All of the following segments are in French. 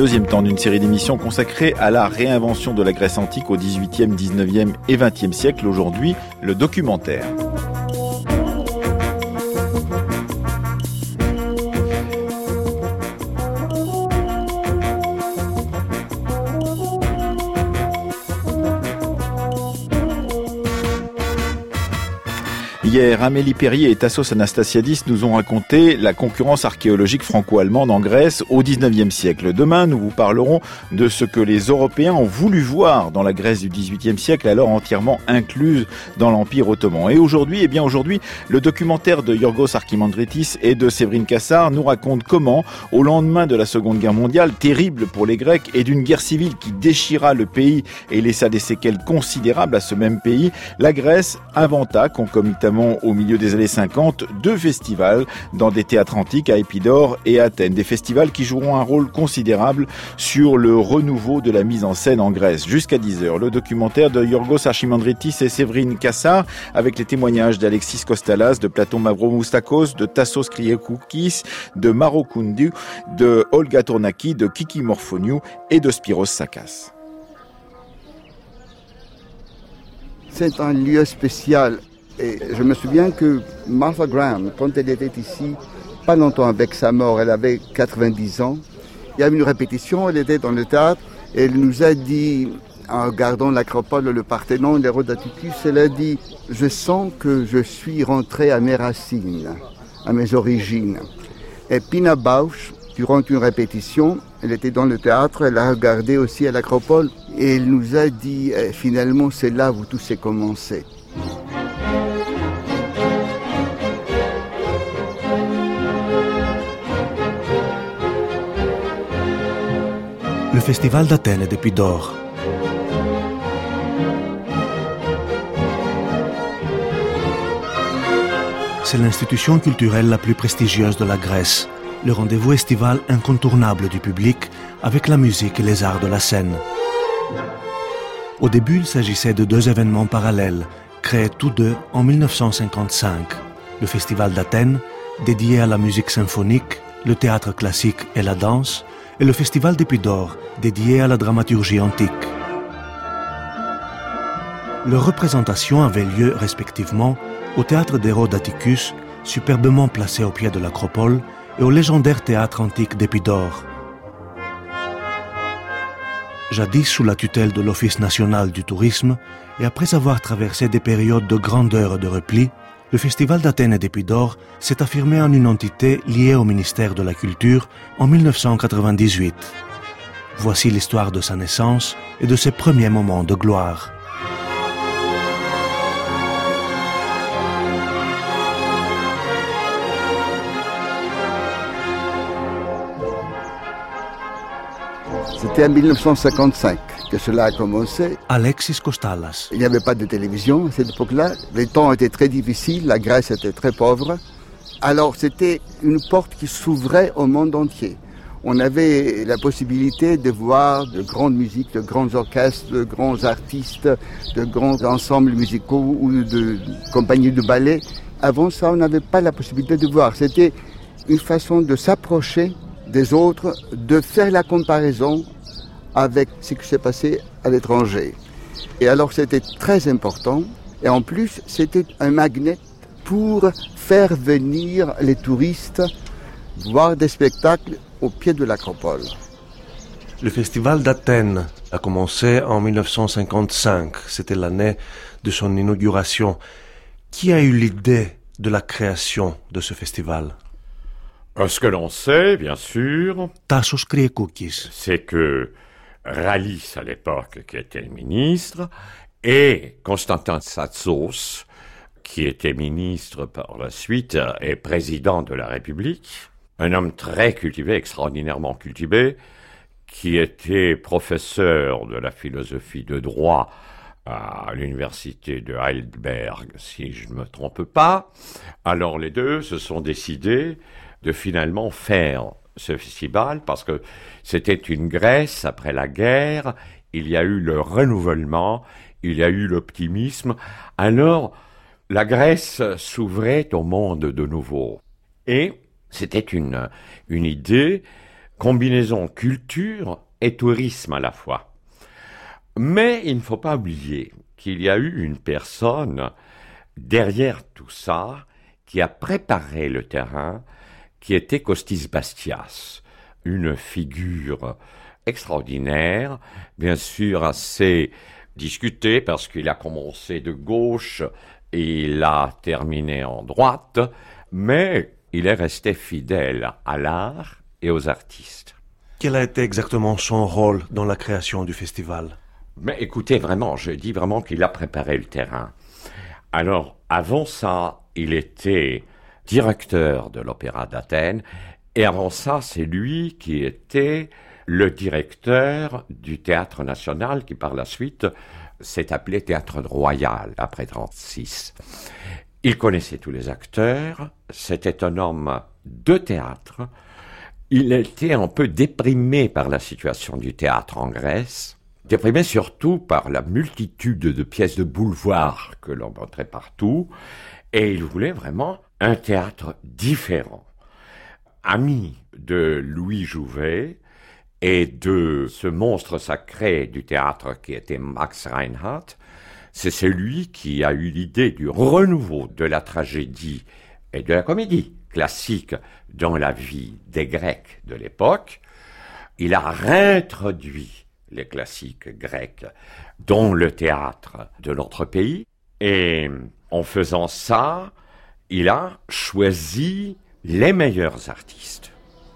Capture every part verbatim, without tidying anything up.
deuxième temps d'une série d'émissions consacrée à la réinvention de la Grèce antique au dix-huitième, dix-neuvième et vingtième siècle. Aujourd'hui, le documentaire. Hier, Amélie Perrier et Tassos Anastasiadis nous ont raconté la concurrence archéologique franco-allemande en Grèce au dix-neuvième siècle. Demain, nous vous parlerons de ce que les Européens ont voulu voir dans la Grèce du dix-huitième siècle, alors entièrement incluse dans l'Empire ottoman. Et aujourd'hui, eh bien aujourd'hui, le documentaire de Yorgos Archimandritis et de Séverine Kassar nous raconte comment, au lendemain de la Seconde Guerre mondiale, terrible pour les Grecs, et d'une guerre civile qui déchira le pays et laissa des séquelles considérables à ce même pays, la Grèce inventa concomitamment au milieu des années cinquante, deux festivals dans des théâtres antiques à Épidore et Athènes. Des festivals qui joueront un rôle considérable sur le renouveau de la mise en scène en Grèce. Jusqu'à dix heures, le documentaire de Yorgos Archimandritis et Séverine Kassar, avec les témoignages d'Alexis Kostalas, de Platon Mavromoustakos, de Tassos Kriakoukis, de Maro Koundu, de Olga Tournaki, de Kiki Morphoniou et de Spiros Sakas. C'est un lieu spécial. Et je me souviens que Martha Graham, quand elle était ici, pas longtemps avec sa mort, elle avait quatre-vingt-dix ans, il y avait une répétition, elle était dans le théâtre, et elle nous a dit, en regardant l'Acropole, le Parthénon, l'Hérodaticus, elle a dit « Je sens que je suis rentré à mes racines, à mes origines ». Et Pina Bausch, durant une répétition, elle était dans le théâtre, elle a regardé aussi à l'Acropole, et elle nous a dit eh, « Finalement, c'est là où tout s'est commencé ». Le Festival d'Athènes et d'Épidore. C'est l'institution culturelle la plus prestigieuse de la Grèce, le rendez-vous estival incontournable du public avec la musique et les arts de la scène. Au début, il s'agissait de deux événements parallèles, créés tous deux en mille neuf cent cinquante-cinq. Le Festival d'Athènes, dédié à la musique symphonique, le théâtre classique et la danse, et le Festival d'Épidore, dédié à la dramaturgie antique. Leurs représentations avaient lieu respectivement au théâtre d'Hérodaticus, superbement placé au pied de l'Acropole, et au légendaire théâtre antique d'Épidore. Jadis sous la tutelle de l'Office national du tourisme, et après avoir traversé des périodes de grandeur et de repli, le Festival d'Athènes et d'Épidore s'est affirmé en une entité liée au ministère de la Culture en mille neuf cent quatre-vingt-dix-huit. Voici l'histoire de sa naissance et de ses premiers moments de gloire. C'était en mille neuf cent cinquante-cinq que cela a commencé. Alexis Kostalas. Il n'y avait pas de télévision à cette époque-là. Les temps étaient très difficiles, la Grèce était très pauvre. Alors c'était une porte qui s'ouvrait au monde entier. On avait la possibilité de voir de grandes musiques, de grands orchestres, de grands artistes, de grands ensembles musicaux ou de compagnies de ballet. Avant ça, on n'avait pas la possibilité de voir. C'était une façon de s'approcher des autres, de faire la comparaison avec ce qui s'est passé à l'étranger. Et alors c'était très important. Et en plus, c'était un magnet pour faire venir les touristes voir des spectacles au pied de l'Acropole. Le Festival d'Athènes a commencé en mille neuf cent cinquante-cinq. C'était l'année de son inauguration. Qui a eu l'idée de la création de ce festival? Ce que l'on sait, bien sûr, Tassos Kriakoukis, c'est que Rallis, à l'époque, qui était le ministre, et Constantin Tsatsos, qui était ministre par la suite et président de la République, un homme très cultivé, extraordinairement cultivé, qui était professeur de la philosophie de droit à l'université de Heidelberg, si je ne me trompe pas. Alors les deux se sont décidés de finalement faire ce festival, parce que c'était une Grèce après la guerre, il y a eu le renouvellement, il y a eu l'optimisme. Alors, la Grèce s'ouvrait au monde de nouveau. Et c'était une, une idée combinaison culture et tourisme à la fois. Mais il ne faut pas oublier qu'il y a eu une personne derrière tout ça qui a préparé le terrain, qui était Kostis Bastias, une figure extraordinaire, bien sûr assez discutée parce qu'il a commencé de gauche et il a terminé en droite, mais il est resté fidèle à l'art et aux artistes. Quel a été exactement son rôle dans la création du festival ? Mais écoutez, vraiment, je dis vraiment qu'il a préparé le terrain. Alors, avant ça, il était directeur de l'Opéra d'Athènes, et avant ça, c'est lui qui était le directeur du Théâtre National, qui par la suite s'est appelé Théâtre Royal, après trente-six. Il connaissait tous les acteurs, c'était un homme de théâtre. Il était un peu déprimé par la situation du théâtre en Grèce, déprimé surtout par la multitude de pièces de boulevard que l'on montrait partout, et il voulait vraiment un théâtre différent. Ami de Louis Jouvet et de ce monstre sacré du théâtre qui était Max Reinhardt, c'est celui qui a eu l'idée du renouveau de la tragédie et de la comédie classique dans la vie des Grecs de l'époque. Il a réintroduit les classiques grecs dans le théâtre de notre pays, et en faisant ça, il a choisi les meilleurs artistes.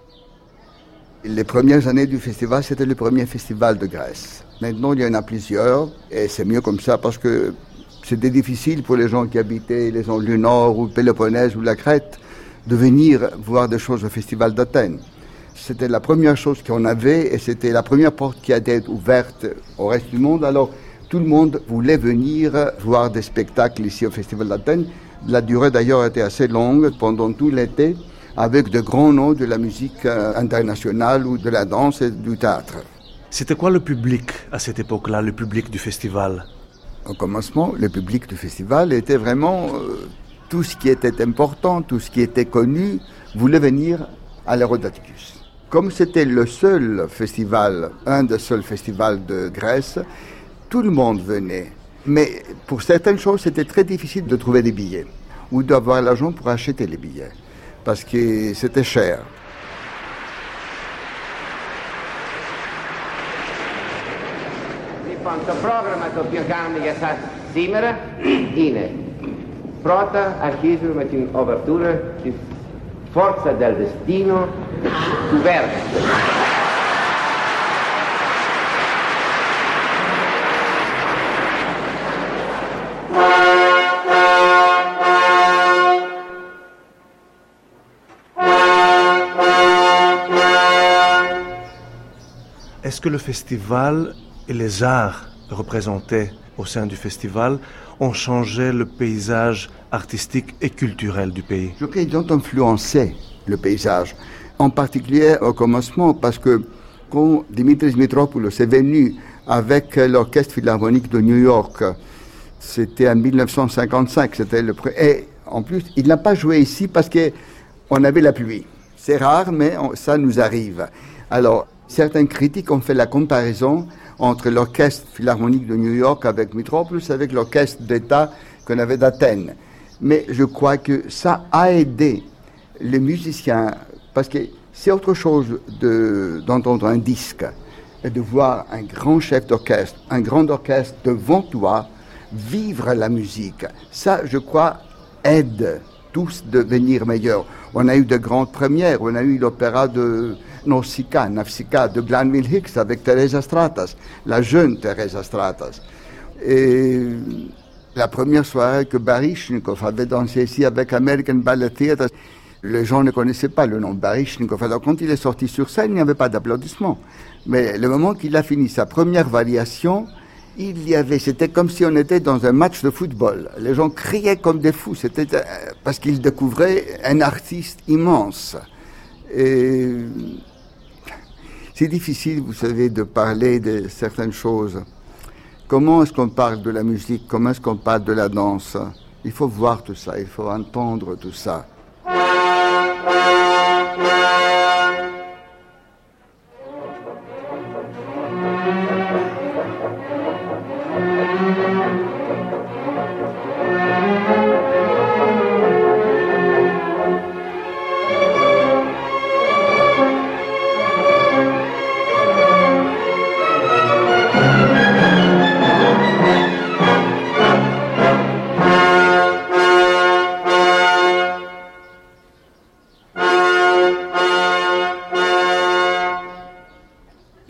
Les premières années du festival, c'était le premier festival de Grèce. Maintenant, il y en a plusieurs, et c'est mieux comme ça parce que c'était difficile pour les gens qui habitaient les zones du Nord, ou le Péloponnèse, ou la Crète, de venir voir des choses au festival d'Athènes. C'était la première chose qu'on avait, et c'était la première porte qui a été ouverte au reste du monde. Alors, tout le monde voulait venir voir des spectacles ici au festival d'Athènes. La durée d'ailleurs était assez longue, pendant tout l'été, avec de grands noms de la musique internationale ou de la danse et du théâtre. C'était quoi le public à cette époque-là, le public du festival ? Au commencement, le public du festival était vraiment euh, tout ce qui était important, tout ce qui était connu, voulait venir à l'Hérodaticus. Comme c'était le seul festival, un des seuls festivals de Grèce, tout le monde venait. Mais pour certaines choses, c'était très difficile de trouver des billets ou d'avoir l'argent pour acheter les billets, parce que c'était cher. Λοιπόν, το πρόγραμμα το οποίο κάνουμε για σας σήμερα είναι πρώτα αρχίζουμε με την οβερτούρα της Forza del Destino του Verdi. Est-ce que le festival et les arts représentés au sein du festival ont changé le paysage artistique et culturel du pays? Je crois qu'ils ont influencé le paysage, en particulier au commencement, parce que quand Dimitris Mitropoulos est venu avec l'Orchestre Philharmonique de New York, c'était en dix-neuf cent cinquante-cinq, c'était le pre... et en plus, il n'a pas joué ici parce qu'on avait la pluie. C'est rare, mais on, ça nous arrive. Alors, certains critiques ont fait la comparaison entre l'Orchestre Philharmonique de New York avec Mitropoulos avec l'Orchestre d'État qu'on avait d'Athènes. Mais je crois que ça a aidé les musiciens, parce que c'est autre chose de, d'entendre un disque et de voir un grand chef d'orchestre, un grand orchestre devant toi, vivre la musique. Ça, je crois, aide tous à devenir meilleurs. On a eu de grandes premières, on a eu l'opéra de Nausicaa, Navsika, de Glanville Hicks avec Teresa Stratas, la jeune Teresa Stratas. Et la première soirée que Baryshnikov avait dansé ici avec American Ballet Theatre, les gens ne connaissaient pas le nom Baryshnikov. Alors quand il est sorti sur scène, il n'y avait pas d'applaudissements. Mais le moment qu'il a fini sa première variation, il y avait, c'était comme si on était dans un match de football. Les gens criaient comme des fous. C'était parce qu'ils découvraient un artiste immense. Et c'est difficile, vous savez, de parler de certaines choses. Comment est-ce qu'on parle de la musique? Comment est-ce qu'on parle de la danse? Il faut voir tout ça, il faut entendre tout ça.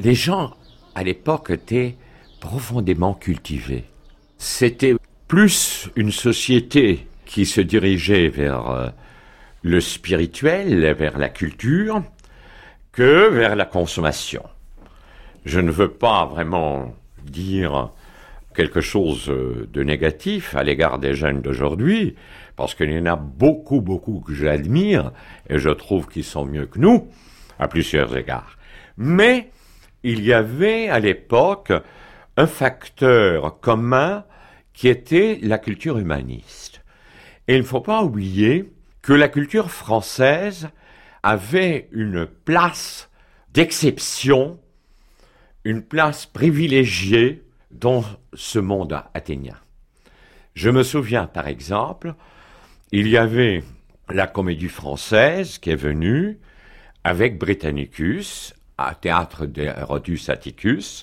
les gens, à l'époque, étaient profondément cultivés. C'était plus une société qui se dirigeait vers euh, le spirituel, vers la culture, que vers la consommation. Je ne veux pas vraiment dire quelque chose de négatif à l'égard des jeunes d'aujourd'hui, parce qu'il y en a beaucoup, beaucoup que j'admire, et je trouve qu'ils sont mieux que nous, à plusieurs égards. Mais il y avait à l'époque un facteur commun qui était la culture humaniste. Et il ne faut pas oublier que la culture française avait une place d'exception, une place privilégiée dans ce monde athénien. Je me souviens, par exemple, il y avait la Comédie Française qui est venue avec Britannicus, à théâtre d'Herodes Atticus,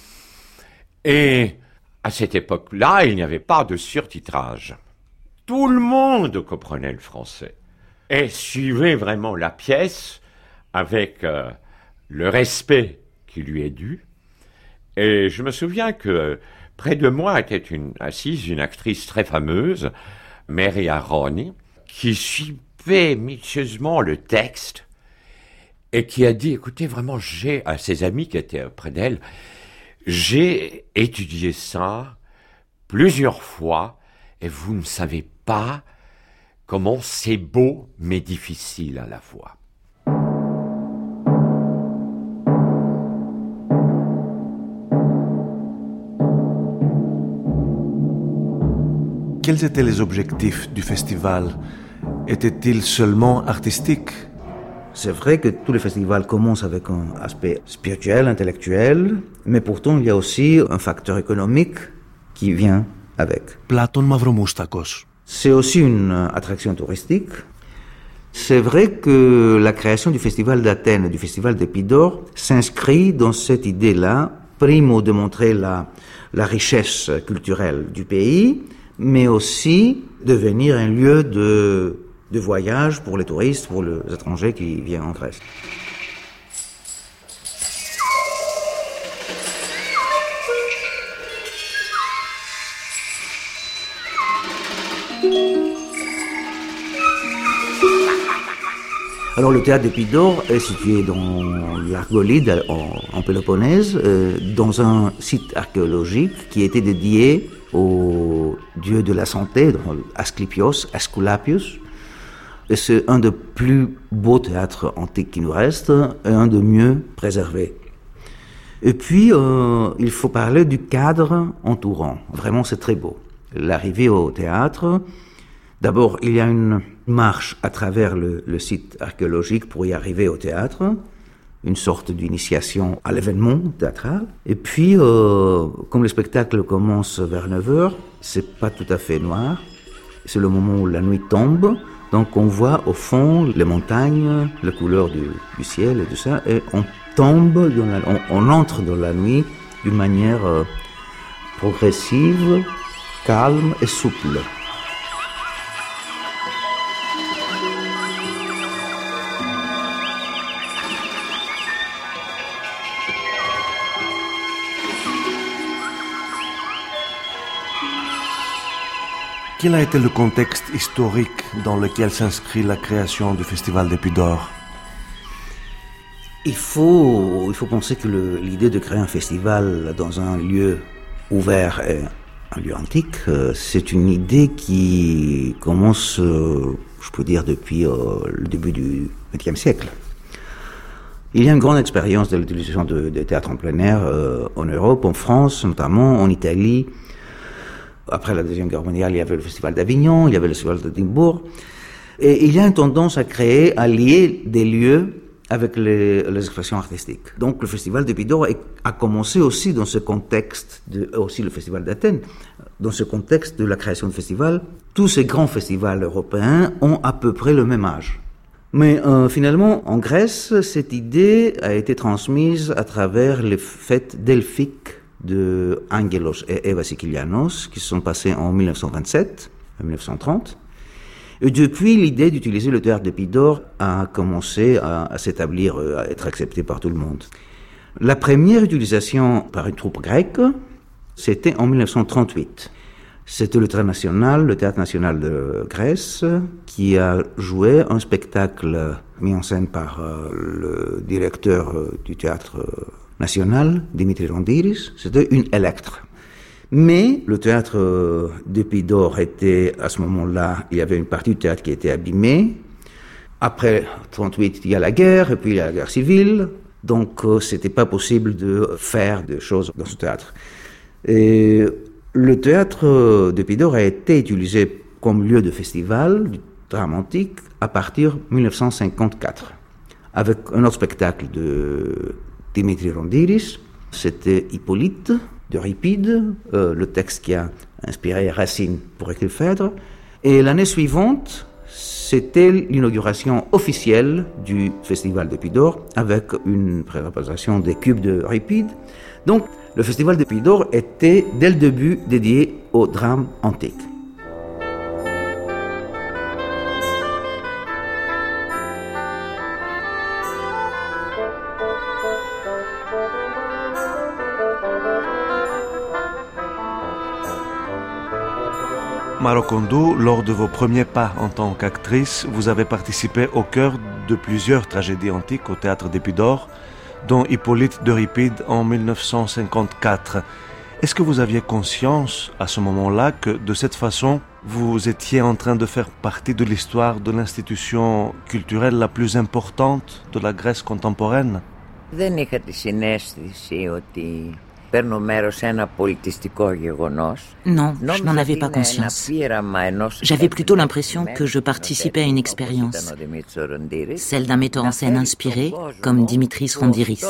et à cette époque-là, il n'y avait pas de surtitrage. Tout le monde comprenait le français et suivait vraiment la pièce avec euh, le respect qui lui est dû. Et je me souviens que près de moi était une, assise une actrice très fameuse, Mary Aroni, qui suivait minutieusement le texte et qui a dit, écoutez, vraiment, j'ai, à ses amis qui étaient près d'elle, j'ai étudié ça plusieurs fois et vous ne savez pas comment c'est beau mais difficile à la fois. Quels étaient les objectifs du festival? Étaient-ils seulement artistiques? C'est vrai que tous les festivals commencent avec un aspect spirituel, intellectuel, mais pourtant il y a aussi un facteur économique qui vient avec. Platon Mavromoustakos. C'est aussi une attraction touristique. C'est vrai que la création du festival d'Athènes et du festival d'Épidore s'inscrit dans cette idée-là, primo de montrer la, la richesse culturelle du pays, mais aussi devenir un lieu de, de voyage pour les touristes, pour les étrangers qui viennent en Grèce. Alors le théâtre d'Épidore est situé dans l'Argolide, en, en Péloponnèse, euh, dans un site archéologique qui était dédié au dieu de la santé, Asclepios, Asculapius. Et c'est un des plus beaux théâtres antiques qui nous reste et un des mieux préservés. Et puis, euh, il faut parler du cadre entourant. Vraiment, c'est très beau. L'arrivée au théâtre, d'abord, il y a une marche à travers le, le site archéologique pour y arriver au théâtre, une sorte d'initiation à l'événement théâtral. Et puis, euh, comme le spectacle commence vers neuf heures, c'est pas tout à fait noir. C'est le moment où la nuit tombe. Donc, on voit au fond les montagnes, la couleur du, du ciel et tout ça. Et on tombe, dans la, on, on entre dans la nuit d'une manière euh, progressive, calme et souple. Quel a été le contexte historique dans lequel s'inscrit la création du Festival d'Épidore? Il faut, il faut penser que le, l'idée de créer un festival dans un lieu ouvert et un lieu antique, euh, c'est une idée qui commence, euh, je peux dire, depuis euh, le début du vingtième siècle. Il y a une grande expérience de l'utilisation de, de théâtre en plein air euh, en Europe, en France notamment, en Italie. Après la Deuxième Guerre mondiale, il y avait le Festival d'Avignon, il y avait le Festival d'Édimbourg. Et il y a une tendance à créer, à lier des lieux avec les, les expressions artistiques. Donc le Festival d'Épidore a commencé aussi dans ce contexte, de, aussi le Festival d'Athènes, dans ce contexte de la création de festivals. Tous ces grands festivals européens ont à peu près le même âge. Mais euh, finalement, en Grèce, cette idée a été transmise à travers les fêtes delphiques de Angelos et Eva Sikilianos, qui se sont passés en dix-neuf cent vingt-sept à dix-neuf cent trente. Et depuis, l'idée d'utiliser le théâtre d'Épidore a commencé à, à s'établir, à être acceptée par tout le monde. La première utilisation par une troupe grecque, c'était en dix-neuf cent trente-huit. C'était le Théâtre national, le Théâtre national de Grèce, qui a joué un spectacle mis en scène par euh, le directeur euh, du Théâtre national, Dimitri Rondiris. C'était une Électre. Mais le Théâtre euh, d'Épidore était, à ce moment-là, il y avait une partie du théâtre qui était abîmée. Après trente-huit, il y a la guerre, et puis il y a la guerre civile. Donc, euh, c'était pas possible de faire des choses dans ce théâtre. Et le théâtre d'Épidore a été utilisé comme lieu de festival du drame antique à partir de dix-neuf cent cinquante-quatre, avec un autre spectacle de Dimitri Rondiris. C'était Hippolyte d'Euripide, euh, le texte qui a inspiré Racine pour écrire Phèdre. Et l'année suivante, c'était l'inauguration officielle du festival d'Épidore avec une représentation des cubes d'Euripide. Donc, le festival d'Épidore était, dès le début, dédié au drame antique. Maro Kondo, lors de vos premiers pas en tant qu'actrice, vous avez participé au cœur de plusieurs tragédies antiques au théâtre d'Épidore, dont Hippolyte d'Euripide en dix-neuf cent cinquante-quatre. Est-ce que vous aviez conscience à ce moment-là que de cette façon, vous étiez en train de faire partie de l'histoire de l'institution culturelle la plus importante de la Grèce contemporaine? Δεν είχα τη συναίσθηση ότι παίρνω μέρος σε ένα πολιτιστικό γεγονός. Non, je n'en avais pas conscience. J'avais plutôt l'impression que je participais à une expérience, celle d'un metteur en scène inspiré, comme Dimitris Rondiris.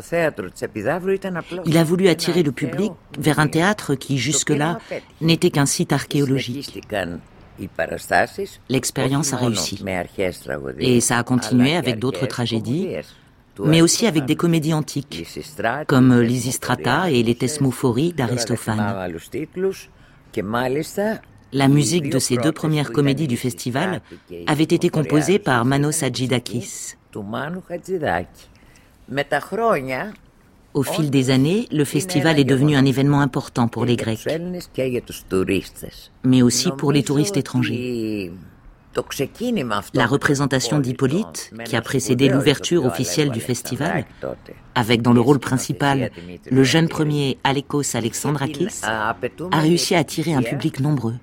Il a voulu attirer le public vers un théâtre qui, jusque-là, n'était qu'un site archéologique. L'expérience a réussi. Et ça a continué avec d'autres tragédies, mais aussi avec des comédies antiques, comme Lysistrata et les Thesmophories d'Aristophane. La musique de ces deux premières comédies du festival avait été composée par Manos Hadjidakis. Au fil des années, le festival est devenu un événement important pour les Grecs, mais aussi pour les touristes étrangers. La représentation d'Hippolyte, qui a précédé l'ouverture officielle du festival, avec dans le rôle principal le jeune premier Alekos Alexandrakis, a réussi à attirer un public nombreux.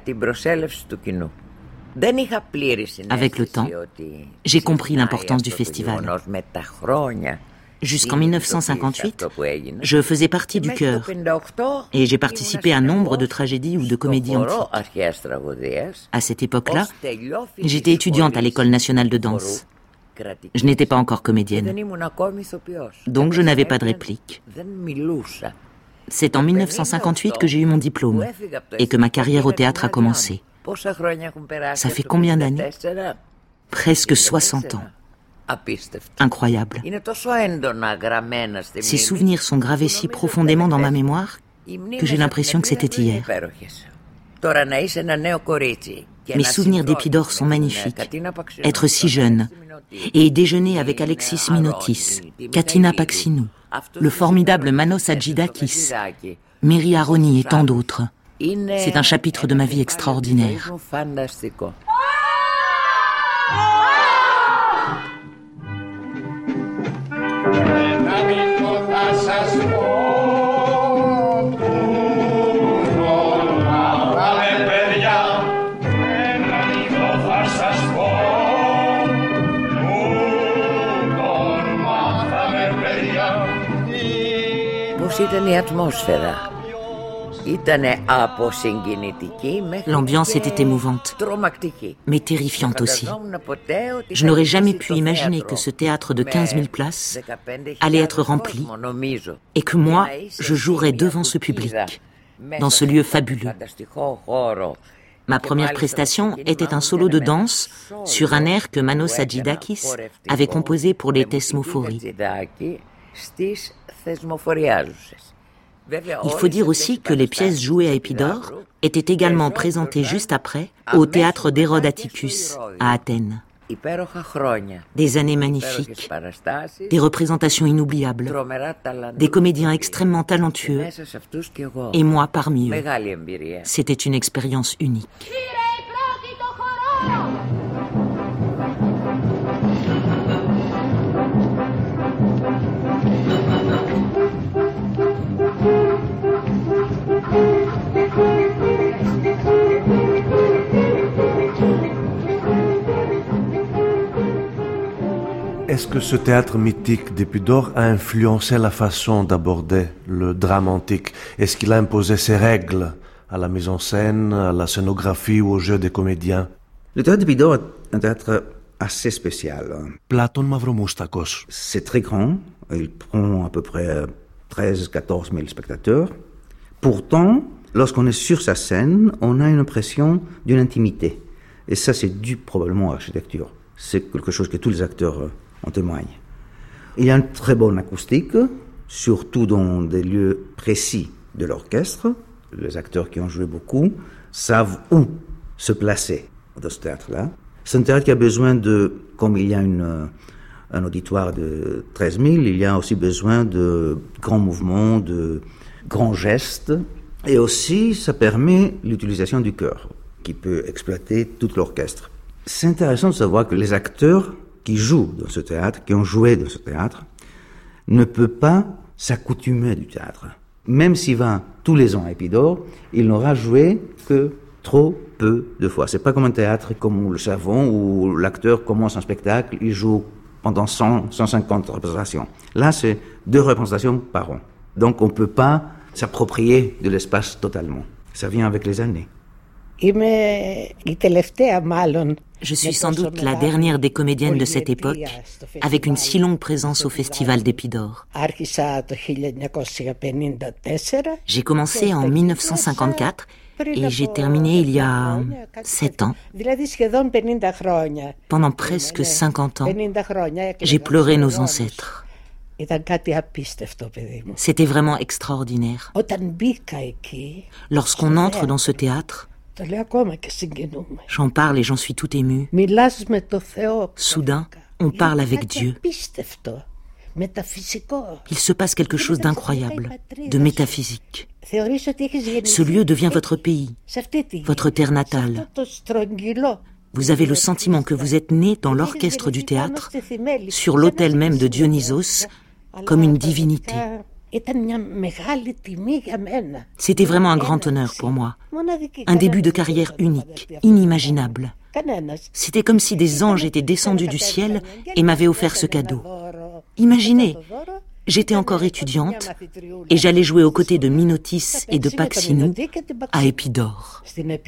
Avec le temps, j'ai compris l'importance du festival. Jusqu'en dix-neuf cent cinquante-huit, je faisais partie du chœur et j'ai participé à nombre de tragédies ou de comédies antiques. À cette époque-là, j'étais étudiante à l'École nationale de danse. Je n'étais pas encore comédienne, donc je n'avais pas de réplique. C'est en dix-neuf cent cinquante-huit que j'ai eu mon diplôme et que ma carrière au théâtre a commencé. Ça fait combien d'années ? Presque soixante ans. Incroyable. Ces souvenirs sont gravés si profondément dans ma mémoire que j'ai l'impression que c'était hier. Mes souvenirs d'Épidore sont magnifiques. Être si jeune et déjeuner avec Alexis Minotis, Katina Paxinou, le formidable Manos Hadjidakis, Mary Aroni et tant d'autres. C'est un chapitre de ma vie extraordinaire. L'ambiance était émouvante, mais terrifiante aussi. Je n'aurais jamais pu imaginer que ce théâtre de quinze mille places allait être rempli et que moi, je jouerais devant ce public, dans ce lieu fabuleux. Ma première prestation était un solo de danse sur un air que Manos Hadjidakis avait composé pour les Thesmophories. Il faut dire aussi que les pièces jouées à Épidore étaient également présentées juste après au théâtre d'Hérode Atticus à Athènes. Des années magnifiques, des représentations inoubliables, des comédiens extrêmement talentueux, et moi parmi eux. C'était une expérience unique. Est-ce que ce théâtre mythique d'Épidore a influencé la façon d'aborder le drame antique? Est-ce qu'il a imposé ses règles à la mise en scène, à la scénographie ou au jeu des comédiens? Le théâtre d'Épidore est un théâtre assez spécial. Platon Mavromoustakos. C'est très grand, il prend à peu près treize à quatorze mille spectateurs. Pourtant, lorsqu'on est sur sa scène, on a une impression d'une intimité. Et ça, c'est dû probablement à l'architecture. C'est quelque chose que tous les acteurs en témoignent. Il y a une très bonne acoustique, surtout dans des lieux précis de l'orchestre. Les acteurs qui ont joué beaucoup savent où se placer dans ce théâtre-là. C'est un théâtre qui a besoin de, comme il y a une, un auditoire de treize mille, il y a aussi besoin de grands mouvements, de grands gestes. Et aussi, ça permet l'utilisation du chœur, qui peut exploiter tout l'orchestre. C'est intéressant de savoir que les acteurs qui jouent dans ce théâtre, qui ont joué dans ce théâtre, ne peuvent pas s'accoutumer du théâtre. Même s'il va tous les ans à Épidore, il n'aura joué que trop peu de fois. C'est pas comme un théâtre comme nous le savons, où l'acteur commence un spectacle, il joue pendant cent, cent cinquante représentations. Là, c'est deux représentations par an. Donc on ne peut pas s'approprier de l'espace totalement. Ça vient avec les années. Je suis sans doute la dernière des comédiennes de cette époque, avec une si longue présence au Festival d'Épidore. J'ai commencé en mille neuf cent cinquante-quatre et j'ai terminé il y a sept ans. Pendant presque cinquante ans, j'ai pleuré nos ancêtres. C'était vraiment extraordinaire. Lorsqu'on entre dans ce théâtre, j'en parle et j'en suis tout ému. Soudain, on parle avec Dieu. Il se passe quelque chose d'incroyable, de métaphysique. Ce lieu devient votre pays, votre terre natale. Vous avez le sentiment que vous êtes né dans l'orchestre du théâtre, sur l'autel même de Dionysos, comme une divinité. C'était vraiment un grand honneur pour moi. Un début de carrière unique, inimaginable. C'était comme si des anges étaient descendus du ciel et m'avaient offert ce cadeau. Imaginez, j'étais encore étudiante et j'allais jouer aux côtés de Minotis et de Paxinou à Épidore.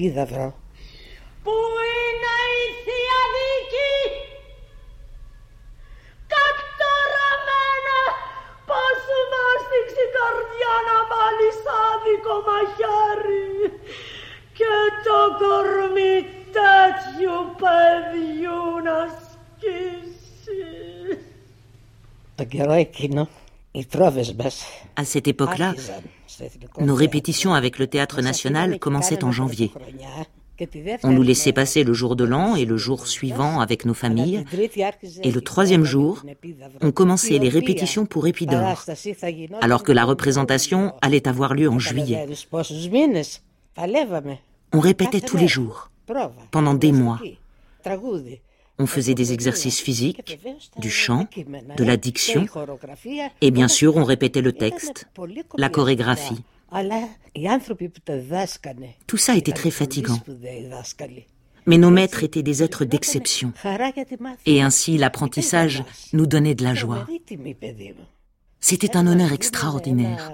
À cette époque-là, nos répétitions avec le Théâtre National commençaient en janvier. On nous laissait passer le jour de l'an et le jour suivant avec nos familles. Et le troisième jour, on commençait les répétitions pour Épidore, alors que la représentation allait avoir lieu en juillet. On répétait tous les jours, pendant des mois. On faisait des exercices physiques, du chant, de la diction, et bien sûr, on répétait le texte, la chorégraphie. Tout ça était très fatigant. Mais nos maîtres étaient des êtres d'exception. Et ainsi, l'apprentissage nous donnait de la joie. C'était un honneur extraordinaire.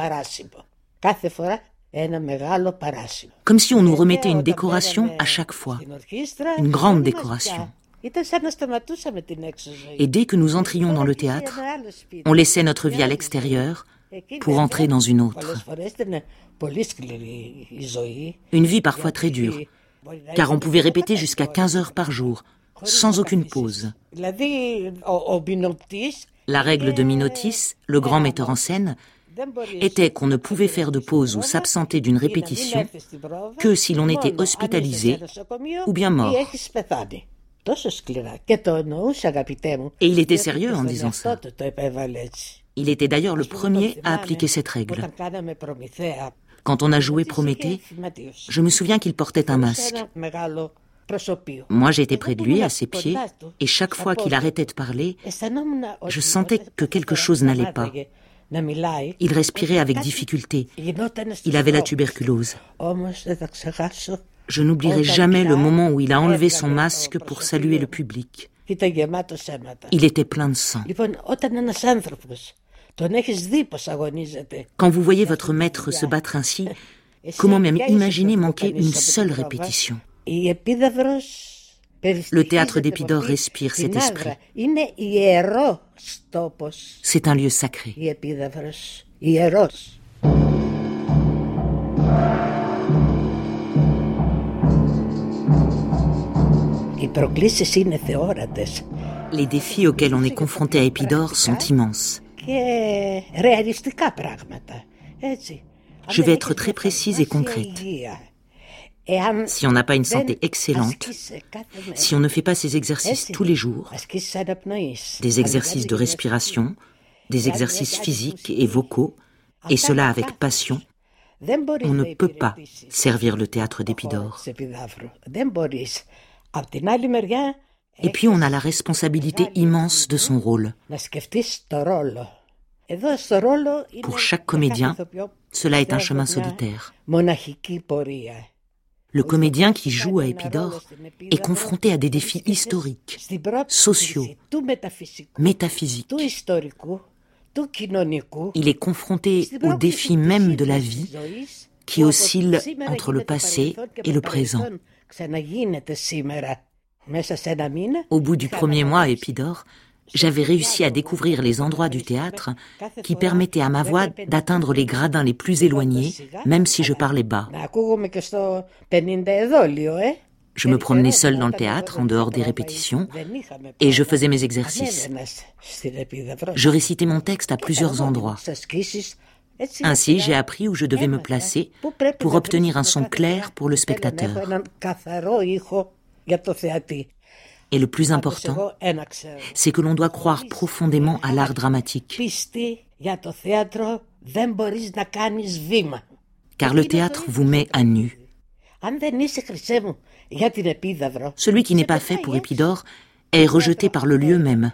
Comme si on nous remettait une décoration à chaque fois. Une grande décoration. Et dès que nous entrions dans le théâtre, on laissait notre vie à l'extérieur pour entrer dans une autre. Une vie parfois très dure, car on pouvait répéter jusqu'à quinze heures par jour, sans aucune pause. La règle de Minotis, le grand metteur en scène, était qu'on ne pouvait faire de pause ou s'absenter d'une répétition que si l'on était hospitalisé ou bien mort. Et il était sérieux en disant ça. Il était d'ailleurs le premier à appliquer cette règle. Quand on a joué Prométhée, je me souviens qu'il portait un masque. Moi, j'étais près de lui, à ses pieds, et chaque fois qu'il arrêtait de parler, je sentais que quelque chose n'allait pas. Il respirait avec difficulté. Il avait la tuberculose. Je n'oublierai jamais le moment où il a enlevé son masque pour saluer le public. Il était plein de sang. Quand vous voyez votre maître se battre ainsi, comment même imaginer manquer une seule répétition? Le théâtre d'Épidore respire cet esprit. C'est un lieu sacré. Les défis auxquels on est confronté à Épidore sont immenses. Je vais être très précise et concrète. Si on n'a pas une santé excellente, si on ne fait pas ces exercices tous les jours, des exercices de respiration, des exercices physiques et vocaux, et cela avec passion, on ne peut pas servir le théâtre d'Épidore. Et puis on a la responsabilité immense de son rôle. Pour chaque comédien, cela est un chemin solitaire. Le comédien qui joue à Épidore est confronté à des défis historiques, sociaux, métaphysiques. Il est confronté au défi même de la vie qui oscille entre le passé et le présent. Au bout du premier mois à Épidore, j'avais réussi à découvrir les endroits du théâtre qui permettaient à ma voix d'atteindre les gradins les plus éloignés, même si je parlais bas. Je me promenais seule dans le théâtre, en dehors des répétitions, et je faisais mes exercices. Je récitais mon texte à plusieurs endroits. Ainsi, j'ai appris où je devais me placer pour obtenir un son clair pour le spectateur. Et le plus important, c'est que l'on doit croire profondément à l'art dramatique. Car le théâtre vous met à nu. Celui qui n'est pas fait pour Épidore est rejeté par le lieu même.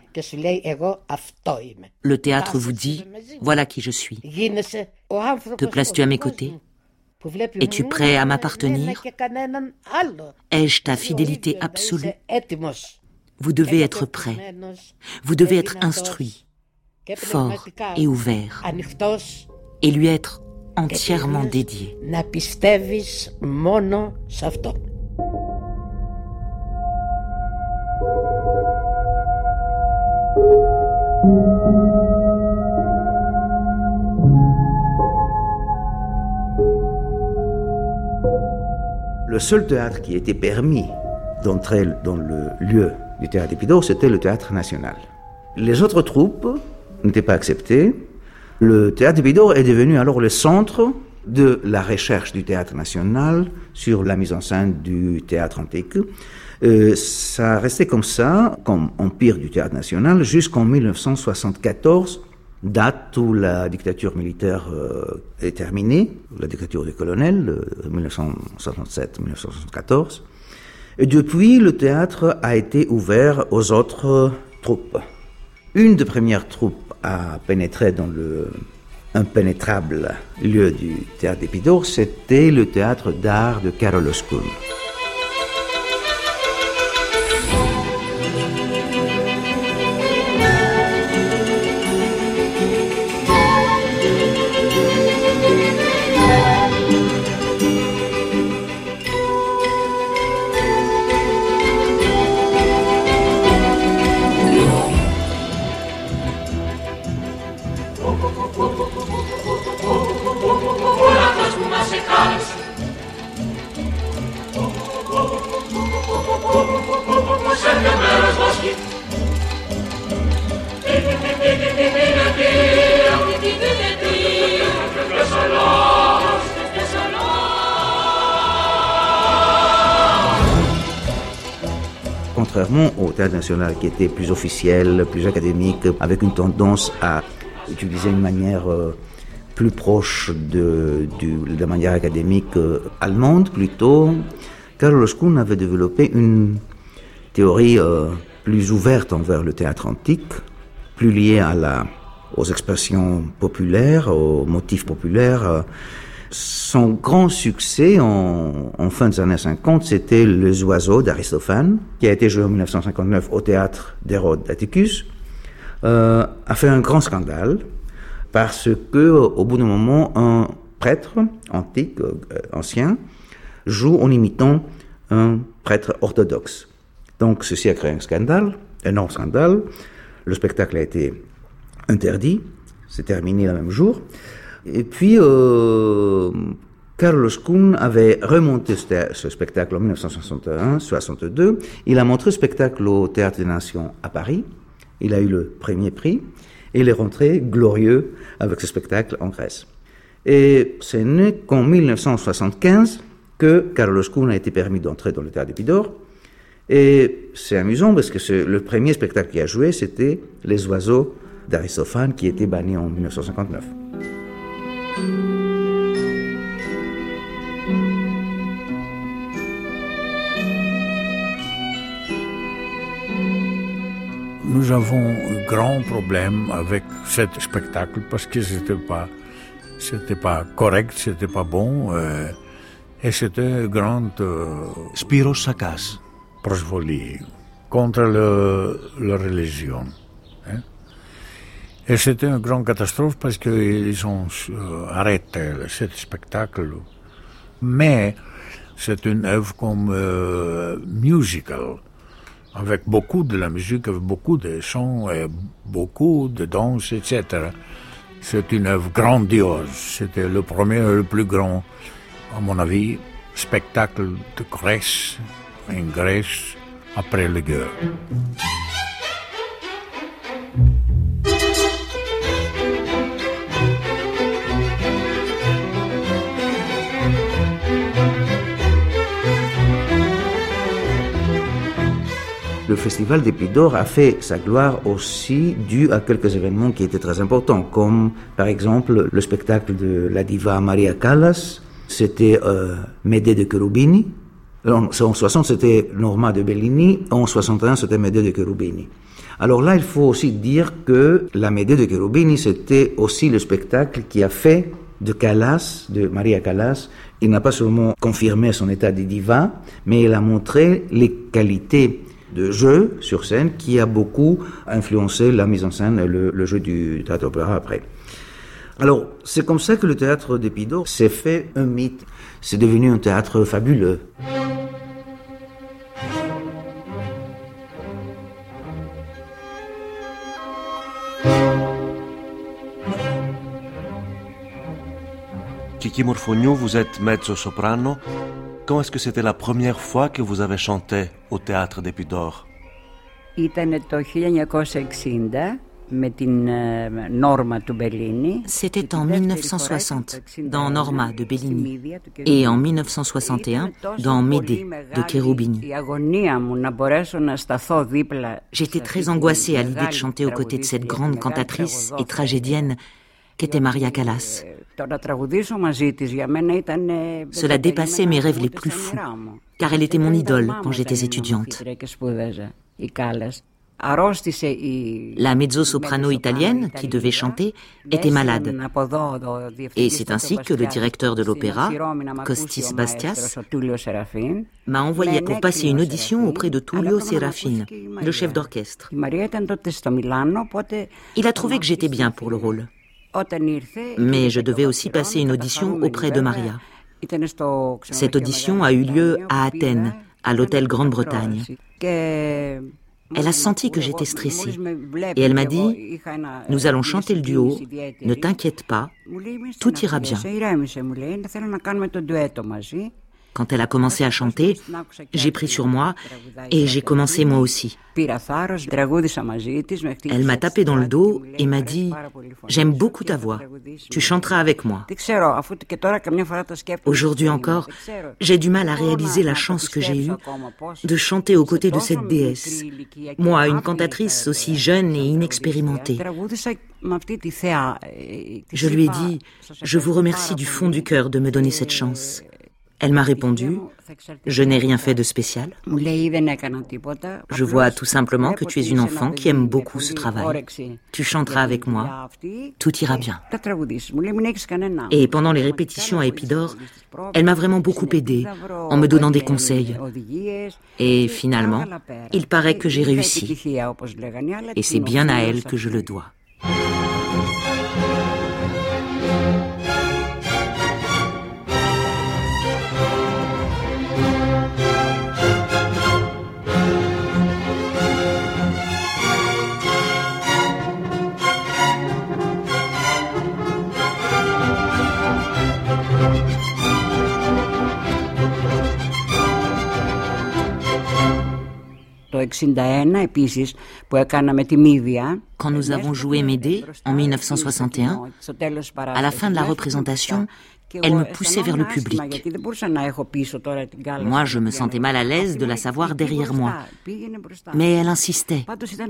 Le théâtre vous dit « Voilà qui je suis ». Te places-tu à mes côtés ? Es-tu prêt à m'appartenir ? Ai-je ta fidélité absolue ? Vous devez être prêt. Vous devez être instruit, fort et ouvert, et lui être entièrement dédié. Le seul théâtre qui était permis d'entrer dans le lieu du théâtre d'Épidore, c'était le théâtre national. Les autres troupes n'étaient pas acceptées. Le théâtre d'Épidore est devenu alors le centre de la recherche du théâtre national sur la mise en scène du théâtre antique. Euh, ça restait comme ça, comme empire du théâtre national, jusqu'en mille neuf cent soixante-quatorze, date où la dictature militaire euh, est terminée, la dictature du colonel, euh, mille neuf cent soixante-sept mille neuf cent soixante-quatorze. Et depuis, le théâtre a été ouvert aux autres euh, troupes. Une des premières troupes à pénétrer dans le impénétrable lieu du théâtre d'Épidore, c'était le théâtre d'art de Karoloskun. contrairement au Théâtre national qui était plus officiel, plus académique, avec une tendance à utiliser une manière euh, plus proche de, de, de la manière académique euh, allemande plutôt, Carlos Kuhn avait développé une théorie euh, plus ouverte envers le théâtre antique, plus liée à la, aux expressions populaires, aux motifs populaires. Son grand succès en, en fin des années cinquante, c'était Les Oiseaux d'Aristophane, qui a été joué en dix-neuf cent cinquante-neuf au théâtre d'Hérode d'Atticus, euh, a fait un grand scandale parce que, au bout d'un moment, un prêtre antique, euh, ancien, joue en imitant un prêtre orthodoxe. Donc, ceci a créé un scandale, un énorme scandale. Le spectacle a été interdit, c'est terminé le même jour. Et puis, euh, Carlos Kuhn avait remonté ce, ce spectacle en dix-neuf cent soixante et un soixante-deux. Il a montré le spectacle au Théâtre des Nations à Paris. Il a eu le premier prix. Et il est rentré glorieux avec ce spectacle en Grèce. Et ce n'est qu'en dix-neuf cent soixante-quinze que Carlos Kuhn a été permis d'entrer dans le Théâtre d'Épidaure. Et c'est amusant parce que ce, le premier spectacle qu'il a joué, c'était Les Oiseaux d'Aristophane, qui était banni en dix-neuf cent cinquante-neuf. Nous avons un grand problème avec ce spectacle parce que c'était pas, c'était pas correct, c'était pas bon euh, et c'était un grand euh, Spyros Sakas prosvolie contre le, la religion. Hein? Et c'était une grande catastrophe parce qu'ils ont euh, arrêté ce spectacle. Mais c'est une œuvre comme euh, musical, avec beaucoup de la musique, avec beaucoup de chants, et beaucoup de danse, et cetera. C'est une œuvre grandiose. C'était le premier et le plus grand, à mon avis, spectacle de Grèce, en Grèce, après la guerre. Le festival d'Épidaure a fait sa gloire aussi dû à quelques événements qui étaient très importants, comme par exemple le spectacle de la diva Maria Callas, c'était euh, Médée de Cherubini. En soixante, c'était Norma de Bellini, en soixante et un, c'était Médée de Cherubini. Alors là, il faut aussi dire que la Médée de Cherubini, c'était aussi le spectacle qui a fait de Callas, de Maria Callas. Il n'a pas seulement confirmé son état de diva, mais il a montré les qualités de jeu sur scène qui a beaucoup influencé la mise en scène et le, le jeu du théâtre opéra après. Alors, c'est comme ça que le théâtre d'Épidaure s'est fait un mythe. C'est devenu un théâtre fabuleux. Kiki Morfognou, vous êtes mezzo-soprano. Quand est-ce que c'était la première fois que vous avez chanté au théâtre d'Épidaure? Ήταν το χίλια εννιακόσια εξήντα με την Norma του Bellini. C'était en mille neuf cent soixante, dans Norma de Bellini, et en mille neuf cent soixante et un, dans Médée de Cherubini. J'étais très angoissée à l'idée de chanter aux côtés de cette grande cantatrice et tragédienne qu'était Maria Callas. Cela dépassait mes rêves les plus fous, car elle était mon idole quand j'étais étudiante. La mezzo-soprano italienne, qui devait chanter, était malade. Et c'est ainsi que le directeur de l'opéra, Kostis Bastias, m'a envoyé pour passer une audition auprès de Tullio Serafin, le chef d'orchestre. Il a trouvé que j'étais bien pour le rôle. Mais je devais aussi passer une audition auprès de Maria. Cette audition a eu lieu à Athènes, à l'hôtel Grande-Bretagne. Elle a senti que j'étais stressée et elle m'a dit « Nous allons chanter le duo, ne t'inquiète pas, tout ira bien ». Quand elle a commencé à chanter, j'ai pris sur moi et j'ai commencé moi aussi. Elle m'a tapé dans le dos et m'a dit « J'aime beaucoup ta voix, tu chanteras avec moi ». Aujourd'hui encore, j'ai du mal à réaliser la chance que j'ai eue de chanter aux côtés de cette déesse. Moi, une cantatrice aussi jeune et inexpérimentée. Je lui ai dit « Je vous remercie du fond du cœur de me donner cette chance ». Elle m'a répondu « Je n'ai rien fait de spécial. Je vois tout simplement que tu es une enfant qui aime beaucoup ce travail. Tu chanteras avec moi. Tout ira bien. » Et pendant les répétitions à Épidore, elle m'a vraiment beaucoup aidée en me donnant des conseils. Et finalement, il paraît que j'ai réussi. Et c'est bien à elle que je le dois. Quand nous avons joué Médée en mille neuf cent soixante et un, à la fin de la représentation, elle me poussait vers le public. Moi, je me sentais mal à l'aise de la savoir derrière moi. Mais elle insistait.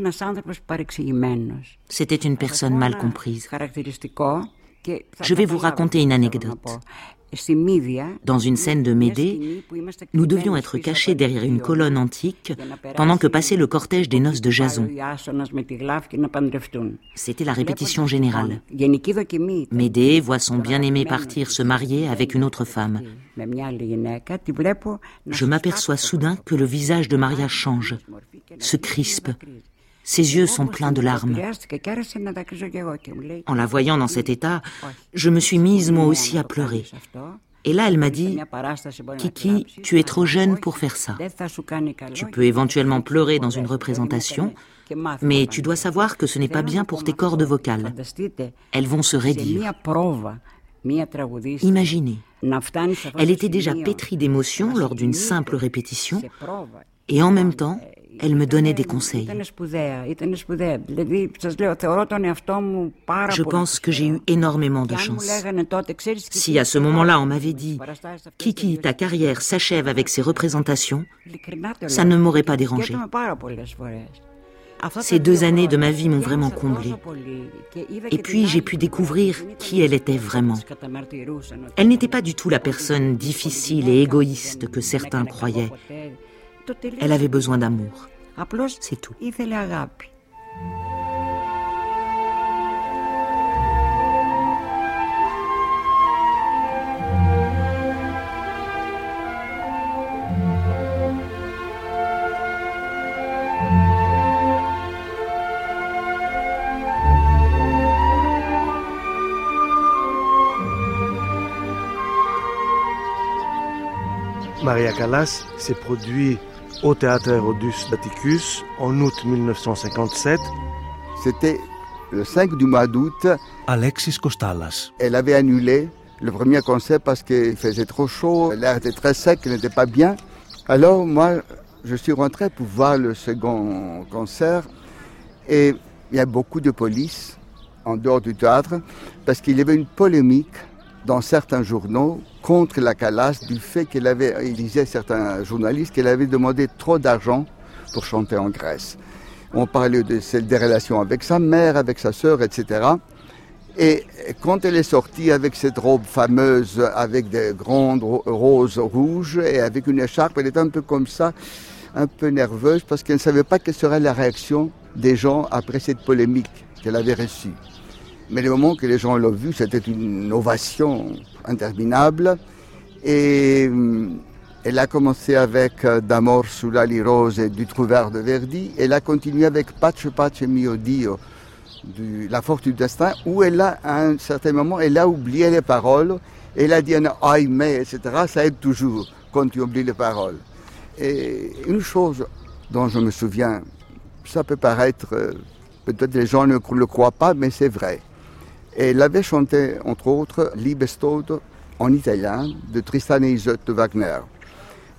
C'était une personne mal comprise. Je vais vous raconter une anecdote. Dans une scène de Médée, nous devions être cachés derrière une colonne antique pendant que passait le cortège des noces de Jason. C'était la répétition générale. Médée voit son bien-aimé partir se marier avec une autre femme. Je m'aperçois soudain que le visage de Maria change, se crispe. Ses yeux sont pleins de larmes. En la voyant dans cet état, je me suis mise moi aussi à pleurer. Et là, elle m'a dit « Kiki, tu es trop jeune pour faire ça. Tu peux éventuellement pleurer dans une représentation, mais tu dois savoir que ce n'est pas bien pour tes cordes vocales. Elles vont se raidir. » Imaginez, elle était déjà pétrie d'émotion lors d'une simple répétition, et en même temps, elle me donnait des conseils. Je pense que j'ai eu énormément de chance. Si à ce moment-là on m'avait dit « Kiki, ta carrière s'achève avec ces représentations », ça ne m'aurait pas dérangé. Ces deux années de ma vie m'ont vraiment comblée. Et puis j'ai pu découvrir qui elle était vraiment. Elle n'était pas du tout la personne difficile et égoïste que certains croyaient. Elle avait besoin d'amour. C'est tout. Maria Callas s'est produit au Théâtre Herodus d'Atticus en août mille neuf cent cinquante-sept. C'était le cinq du mois d'août. Alexis Kostalas. Elle avait annulé le premier concert parce qu'il faisait trop chaud, l'air était très sec, elle n'était pas bien. Alors moi, je suis rentré pour voir le second concert et il y a beaucoup de police en dehors du théâtre parce qu'il y avait une polémique dans certains journaux contre la Callas du fait qu'elle avait, il disait certains journalistes, qu'elle avait demandé trop d'argent pour chanter en Grèce. On parlait de celle des relations avec sa mère, avec sa sœur, et cetera. Et quand elle est sortie avec cette robe fameuse, avec des grandes roses rouges et avec une écharpe, elle était un peu comme ça, un peu nerveuse parce qu'elle ne savait pas quelle serait la réaction des gens après cette polémique qu'elle avait reçue. Mais le moment que les gens l'ont vue, c'était une ovation interminable. Et elle a commencé avec D'amor sulla li rose du Trouvère de Verdi. Elle a continué avec Pace pace mio Dio, de La force du destin, où elle a, à un certain moment, elle a oublié les paroles. Elle a dit « aïe, mais », et cetera. Ça aide toujours quand tu oublies les paroles. Et une chose dont je me souviens, ça peut paraître, peut-être les gens ne le croient pas, mais c'est vrai. Elle avait chanté, entre autres, Liebestod en italien de Tristan et Isolde de Wagner.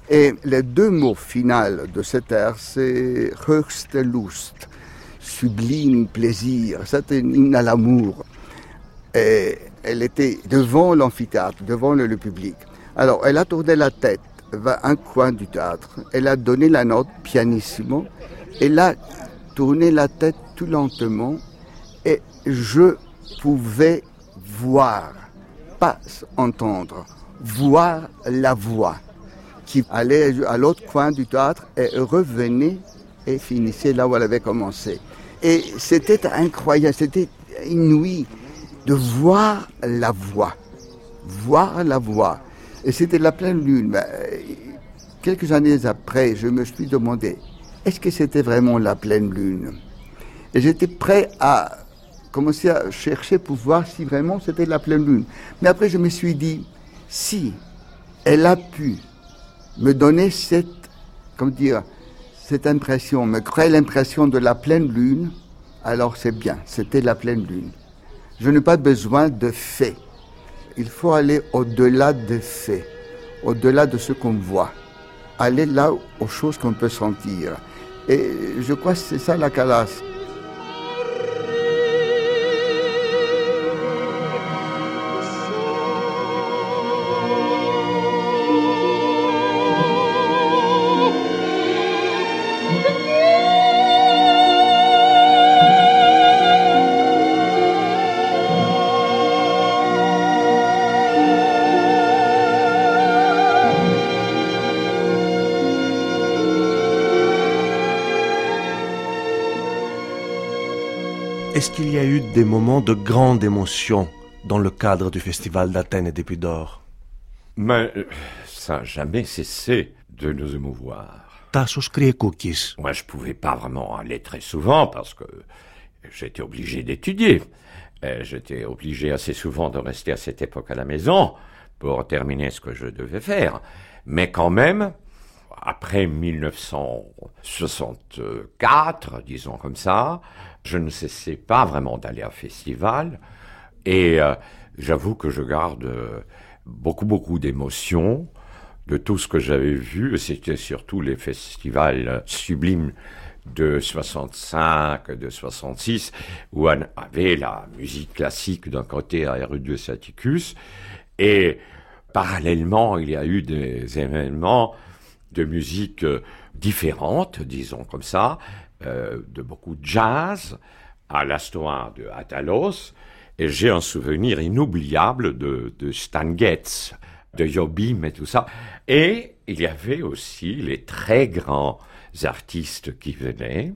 Et les deux mots finaux de cet air, c'est « höchste Lust », sublime plaisir, c'est un hymne à l'amour. Et elle était devant l'amphithéâtre, devant le, le public. Alors, elle a tourné la tête vers un coin du théâtre. Elle a donné la note pianissimo. Elle a tourné la tête tout lentement. Et je pouvais voir, pas entendre, voir la voix qui allait à l'autre coin du théâtre et revenait et finissait là où elle avait commencé. Et c'était incroyable, c'était inouï de voir la voix, voir la voix. Et c'était la pleine lune. Ben, quelques années après, je me suis demandé, est-ce que c'était vraiment la pleine lune? Et j'étais prêt à commencer à chercher pour voir si vraiment c'était la pleine lune. Mais après, je me suis dit, si elle a pu me donner cette, comment dire, cette impression, me créer l'impression de la pleine lune, alors c'est bien, c'était la pleine lune. Je n'ai pas besoin de faits. Il faut aller au-delà des faits, au-delà de ce qu'on voit. Aller là aux choses qu'on peut sentir. Et je crois que c'est ça la Calas. Est-ce qu'il y a eu des moments de grande émotion dans le cadre du Festival d'Athènes et d'Épidore? Mais ça n'a jamais cessé de nous émouvoir. Tassos Kriakoukis. Moi, je pouvais pas vraiment aller très souvent parce que j'étais obligé d'étudier. J'étais obligé assez souvent de rester à cette époque à la maison pour terminer ce que je devais faire. Mais quand même, après mille neuf cent soixante-quatre, disons comme ça, je ne cessais pas vraiment d'aller à festival et euh, j'avoue que je garde euh, beaucoup, beaucoup d'émotions de tout ce que j'avais vu. C'était surtout les festivals sublimes de soixante-cinq, de soixante-six, où on avait la musique classique d'un côté à Herodes Atticus et parallèlement, il y a eu des événements de musique euh, différentes, disons comme ça, Euh, de beaucoup de jazz, à l'Astoin de Atalos, et j'ai un souvenir inoubliable de, de Stan Getz, de Jobim et tout ça. Et il y avait aussi les très grands artistes qui venaient.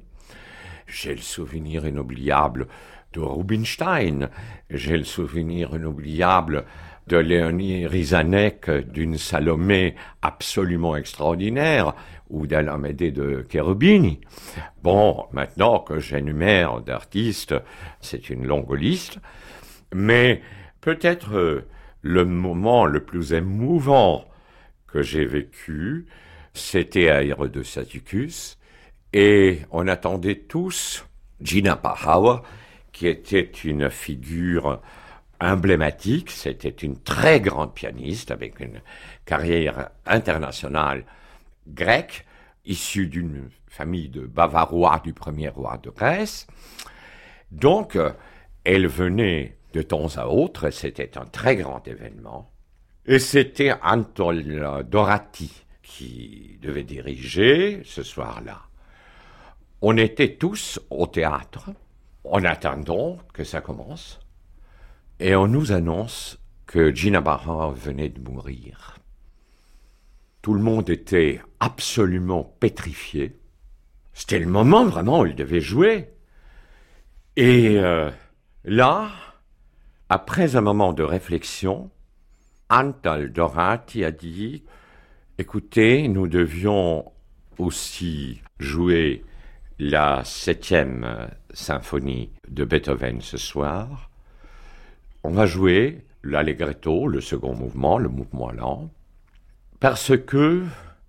J'ai le souvenir inoubliable de Rubinstein, j'ai le souvenir inoubliable de Léonie Rizanek, d'une Salomé absolument extraordinaire, ou d'Alamédée de Cherubini. Bon, maintenant que j'énumère d'artistes, c'est une longue liste, mais peut-être euh, le moment le plus émouvant que j'ai vécu, c'était à Herodes Atticus, et on attendait tous Gina Pahauer, qui était une figure emblématique. C'était une très grande pianiste avec une carrière internationale grecque, issue d'une famille de bavarois du premier roi de Grèce. Donc, elle venait de temps à autre, et c'était un très grand événement. Et c'était Antol Dorati qui devait diriger ce soir-là. On était tous au théâtre, en attendant que ça commence, et on nous annonce que Gina Pahauer venait de mourir. Tout le monde était absolument pétrifié. C'était le moment vraiment où il devait jouer. Et euh, là, après un moment de réflexion, Antol Dorati a dit « Écoutez, nous devions aussi jouer la septième symphonie de Beethoven ce soir. On va jouer l'allegretto, le second mouvement, le mouvement lent, parce que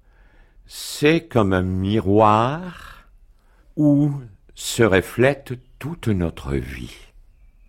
c'est comme un miroir où se reflète toute notre vie. »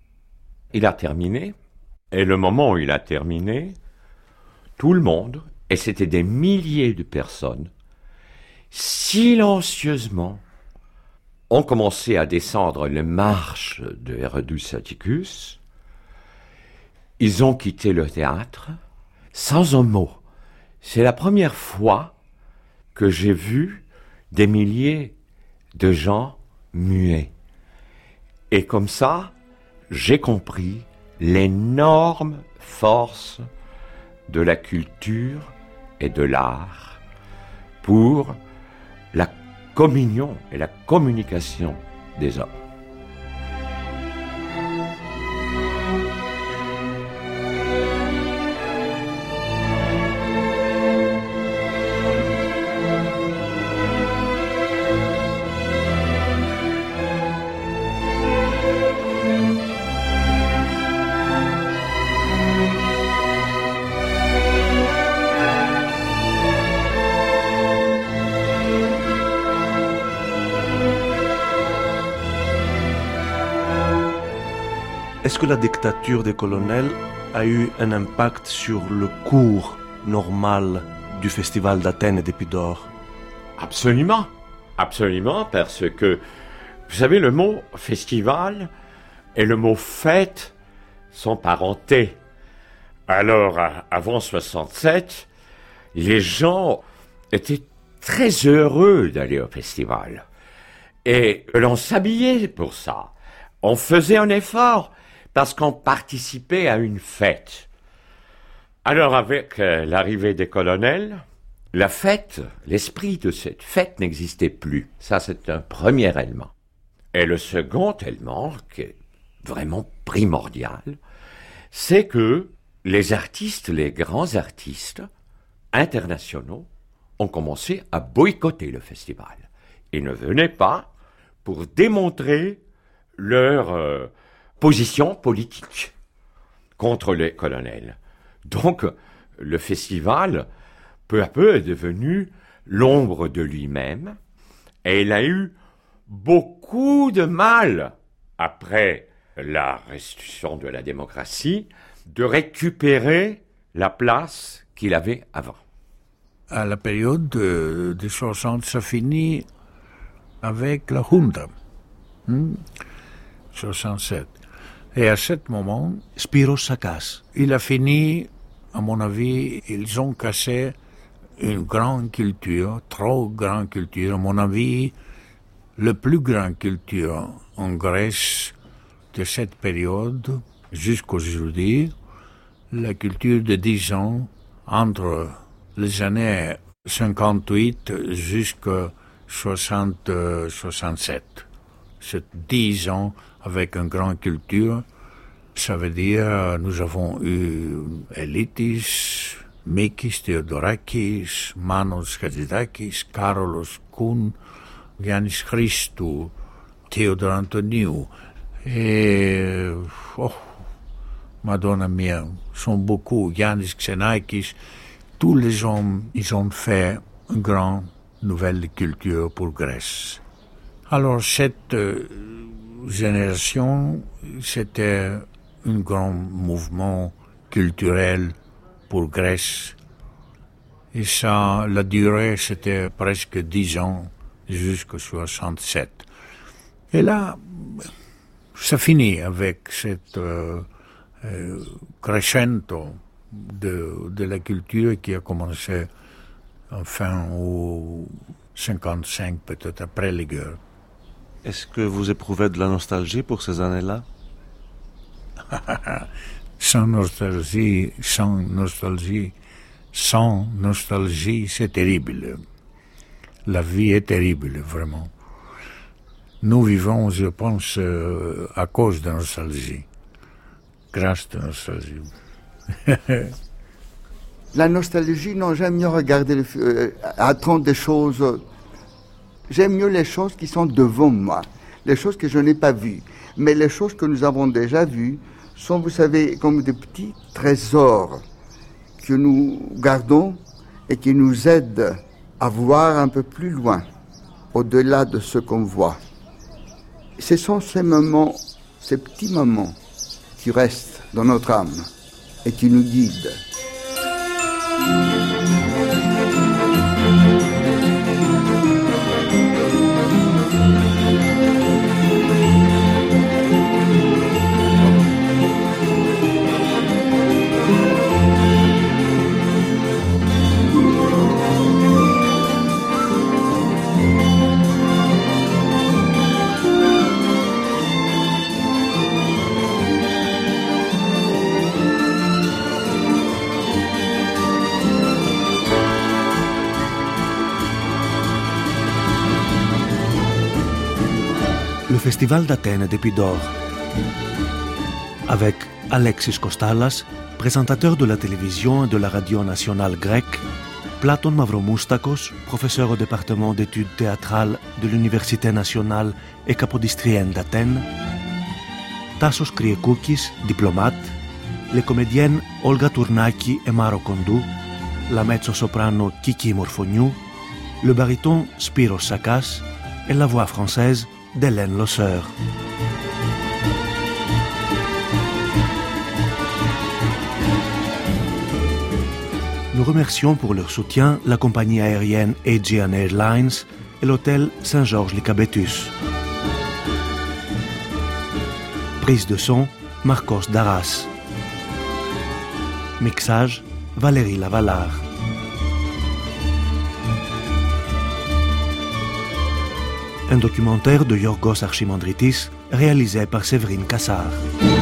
Il a terminé, et le moment où il a terminé, tout le monde Et c'était des milliers de personnes, silencieusement, ont commencé à descendre les marches de Herodes Atticus. Ils ont quitté le théâtre sans un mot. C'est la première fois que j'ai vu des milliers de gens muets. Et comme ça, j'ai compris l'énorme force de la culture et de l'art pour la communion et la communication des hommes. Est-ce que la dictature des colonels a eu un impact sur le cours normal du festival d'Athènes et d'Épidaure? Absolument, absolument, parce que, vous savez, le mot festival et le mot fête sont parentés. Alors, avant soixante-sept, les gens étaient très heureux d'aller au festival. Et l'on s'habillait pour ça. On faisait un effort parce qu'on participait à une fête. Alors, avec euh, l'arrivée des colonels, la fête, l'esprit de cette fête n'existait plus. Ça, c'est un premier élément. Et le second élément, qui est vraiment primordial, c'est que les artistes, les grands artistes internationaux, ont commencé à boycotter le festival. Ils ne venaient pas pour démontrer leur euh, position politique contre les colonels. Donc, le festival, peu à peu, est devenu l'ombre de lui-même, et il a eu beaucoup de mal, après la restitution de la démocratie, de récupérer la place qu'il avait avant. À la période de, de soixante, ça finit avec la Junta, hmm? soixante-sept. Et à ce moment, Spiros Sakas. Il a fini, à mon avis, ils ont cassé une grande culture, trop grande culture. À mon avis, la plus grande culture en Grèce de cette période jusqu'aujourd'hui, la culture de dix ans entre les années cinquante-huit jusqu'à soixante, soixante-sept. C'est dix ans avec une grande culture. Ça veut dire nous avons eu Elitis, Mikis Theodorakis, Manos Chatzidakis, Karolos Koun, Yannis Christou, Théodore Antoniou. Et, oh, Madonna mia, sont beaucoup, Yannis Xenakis. Tous les hommes, ils ont fait une grande nouvelle culture pour Grèce. Alors cette euh, génération, c'était un grand mouvement culturel pour Grèce. Et ça, la durée, c'était presque dix ans, jusqu'à soixante-sept. Et là, ça finit avec cette euh, euh, crescendo de, de la culture qui a commencé enfin au cinquante-cinq, peut-être après les guerres. Est-ce que vous éprouvez de la nostalgie pour ces années-là? Sans nostalgie, sans nostalgie, sans nostalgie, c'est terrible. La vie est terrible, vraiment. Nous vivons, je pense, euh, à cause de la nostalgie, grâce à la nostalgie. La nostalgie, non, j'aime mieux regarder, le, euh, attendre des choses. J'aime mieux les choses qui sont devant moi, les choses que je n'ai pas vues. Mais les choses que nous avons déjà vues sont, vous savez, comme des petits trésors que nous gardons et qui nous aident à voir un peu plus loin, au-delà de ce qu'on voit. Ce sont ces moments, ces petits moments qui restent dans notre âme et qui nous guident. Festival d'Athènes d'Épidore. Avec Alexis Kostalas, présentateur de la télévision et de la radio nationale grecque, Platon Mavromoustakhos, professeur au département d'études théâtrales de l'Université nationale et capodistrienne d'Athènes, Tassos Kriakoukis, diplomate, les comédiennes Olga Tournaki et Maro Kondou, la mezzo-soprano Kiki Morfoniou, le baryton Spiros Sakas et la voix française d'Hélène Losseur. Nous remercions pour leur soutien la compagnie aérienne Aegean Airlines et l'hôtel Saint-Georges-Lycabettus. Prise de son, Marcos Darras. Mixage, Valérie Lavallard. Un documentaire de Yorgos Archimandritis réalisé par Séverine Cassard.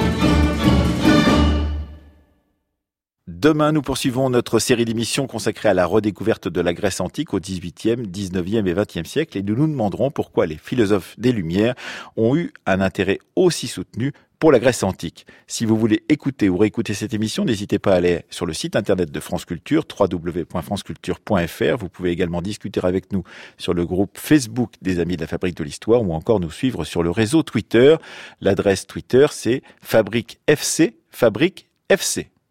Demain, nous poursuivons notre série d'émissions consacrée à la redécouverte de la Grèce antique au dix-huitième, dix-neuvième et vingtième siècle et nous nous demanderons pourquoi les philosophes des Lumières ont eu un intérêt aussi soutenu pour la Grèce antique. Si vous voulez écouter ou réécouter cette émission, n'hésitez pas à aller sur le site internet de France Culture, w w w point france culture point f r. Vous pouvez également discuter avec nous sur le groupe Facebook des Amis de la Fabrique de l'Histoire ou encore nous suivre sur le réseau Twitter. L'adresse Twitter, c'est Fabrique F C, Fabrique F C.